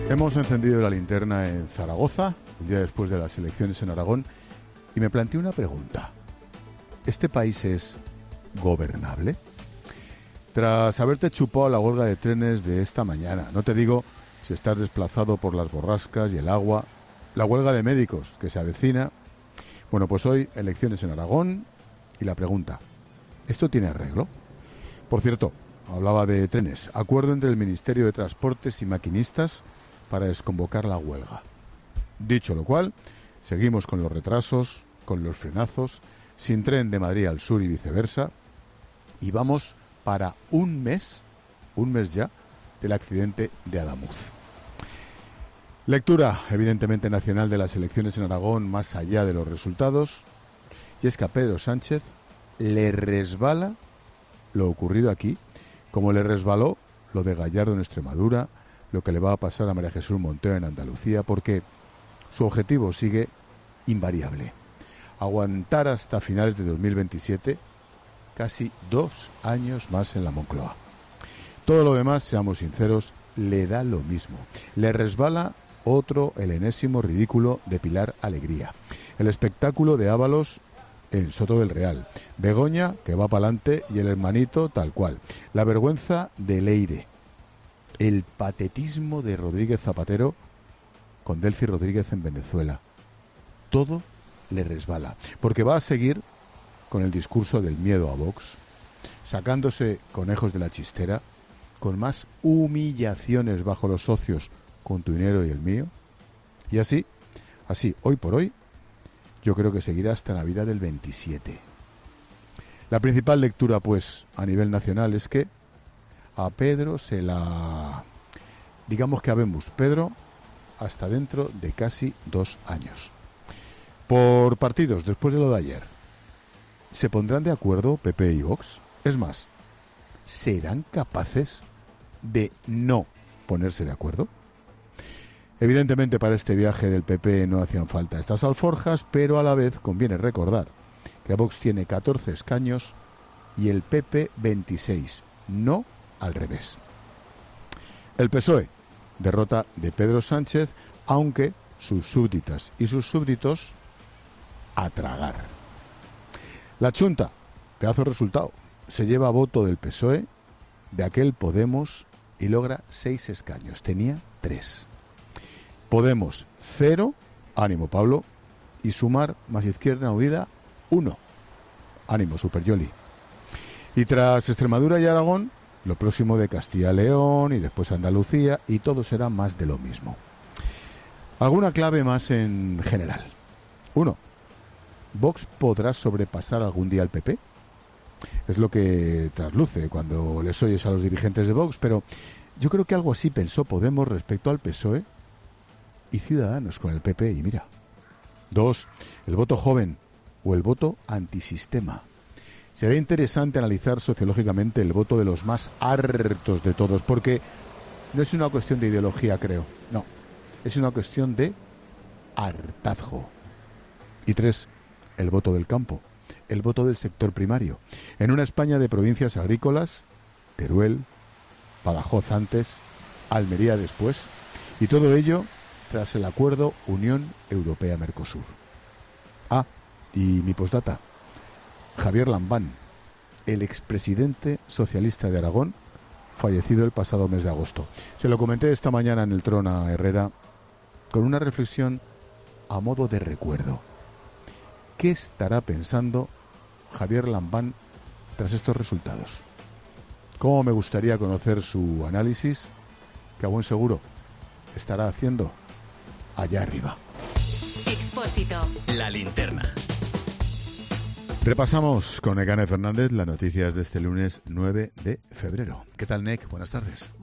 Hemos encendido la linterna en Zaragoza, el día después de las elecciones en Aragón, y me planteé una pregunta. ¿Este país es gobernable? Tras haberte chupado la huelga de trenes de esta mañana, no te digo si estás desplazado por las borrascas y el agua, la huelga de médicos que se avecina. Bueno, pues hoy elecciones en Aragón y la pregunta, ¿esto tiene arreglo? Por cierto, hablaba de trenes, acuerdo entre el Ministerio de Transportes y maquinistas para desconvocar la huelga. Dicho lo cual, seguimos con los retrasos, con los frenazos, sin tren de Madrid al sur y viceversa, y vamos para un mes ya, del accidente de Adamuz. Lectura, evidentemente, nacional de las elecciones en Aragón, más allá de los resultados, y es que a Pedro Sánchez le resbala lo ocurrido aquí, como le resbaló lo de Gallardo en Extremadura, lo que le va a pasar a María Jesús Montero en Andalucía, porque su objetivo sigue invariable: aguantar hasta finales de 2027, casi 2 años más en la Moncloa. Todo lo demás, seamos sinceros, le da lo mismo. Le resbala el enésimo ridículo de Pilar Alegría, el espectáculo de Ábalos en Soto del Real, Begoña, que va para adelante, y el hermanito tal cual, la vergüenza de Leire, el patetismo de Rodríguez Zapatero con Delcy Rodríguez en Venezuela. Todo le resbala, porque va a seguir con el discurso del miedo a Vox, sacándose conejos de la chistera, con más humillaciones bajo los socios con tu dinero y el mío, y así, hoy por hoy, yo creo que seguirá hasta Navidad del 27. La principal lectura, pues, a nivel nacional es que a Pedro digamos que habemos Pedro hasta dentro de casi 2 años. Por partidos, después de lo de ayer, ¿se pondrán de acuerdo PP y Vox? Es más, ¿serán capaces de no ponerse de acuerdo? Evidentemente, para este viaje del PP no hacían falta estas alforjas, pero a la vez conviene recordar que Vox tiene 14 escaños y el PP 26, no al revés. El PSOE, derrota de Pedro Sánchez, aunque sus súbditas y sus súbditos a tragar. La Chunta, pedazo de resultado, se lleva voto del PSOE, de aquel Podemos, y logra 6 escaños. Tenía 3. Podemos 0, ánimo Pablo, y Sumar más Izquierda Unida 1, ánimo Superyoli. Y tras Extremadura y Aragón, lo próximo de Castilla y León y después Andalucía, y todo será más de lo mismo. Alguna clave más en general. 1. ¿Vox podrá sobrepasar algún día al PP? Es lo que trasluce cuando les oyes a los dirigentes de Vox, pero yo creo que algo así pensó Podemos respecto al PSOE y Ciudadanos con el PP, y mira. 2. El voto joven o el voto antisistema. Será interesante analizar sociológicamente el voto de los más hartos de todos, porque no es una cuestión de ideología, creo. No, es una cuestión de hartazgo. Y 3. El voto del campo, el voto del sector primario. En una España de provincias agrícolas, Teruel, Badajoz antes, Almería después, y todo ello tras el acuerdo Unión Europea-Mercosur. Y mi postdata: Javier Lambán, el expresidente socialista de Aragón, fallecido el pasado mes de agosto. Se lo comenté esta mañana en el Tron a Herrera con una reflexión a modo de recuerdo. ¿Qué estará pensando Javier Lambán tras estos resultados? ¿Cómo me gustaría conocer su análisis, que a buen seguro estará haciendo allá arriba? Expósito. La linterna. Repasamos con Nekane Fernández las noticias de este lunes 9 de febrero. ¿Qué tal, Nek? Buenas tardes.